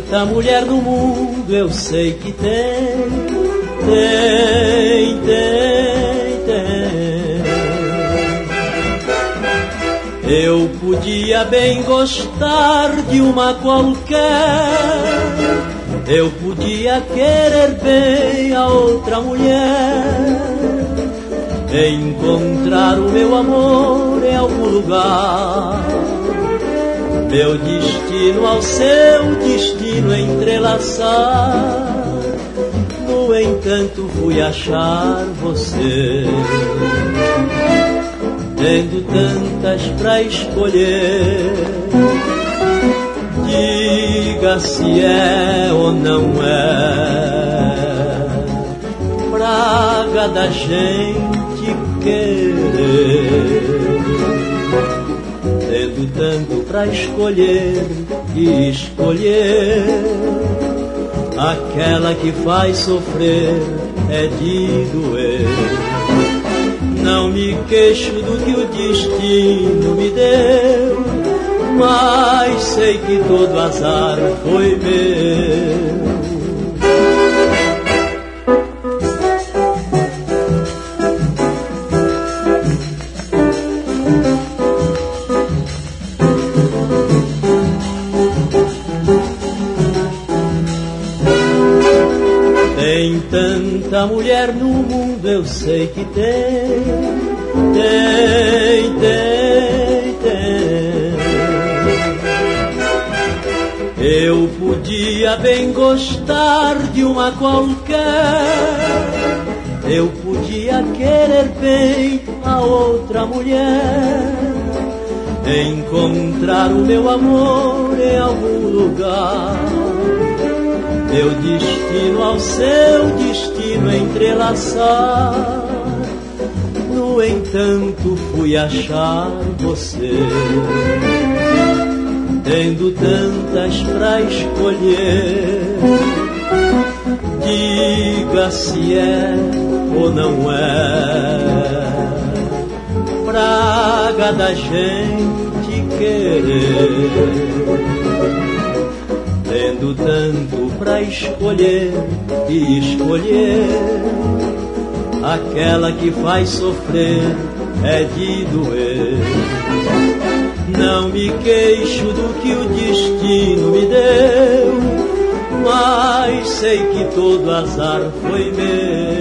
tanta mulher no mundo, eu sei que tem. Eu podia bem gostar de uma qualquer, eu podia querer bem a outra mulher, encontrar o meu amor em algum lugar, meu destino ao seu destino entrelaçar. No entanto fui achar você, tendo tantas pra escolher. Diga se é ou não é praga da gente querer. Tendo tanto pra escolher e escolher, aquela que faz sofrer é de doer. Não me queixo do que o destino me deu, mas sei que todo azar foi meu. Tem tanta mulher no mundo, eu sei que tem. Eu podia bem gostar de uma qualquer, eu podia querer bem a outra mulher, encontrar o meu amor em algum lugar, meu destino ao seu destino entrelaçar. No entanto fui achar você, tendo tantas pra escolher. Diga se é ou não é praga da gente querer. Tendo tanto pra escolher e escolher, aquela que faz sofrer é de doer. Não me queixo do que o destino me deu, mas sei que todo azar foi meu.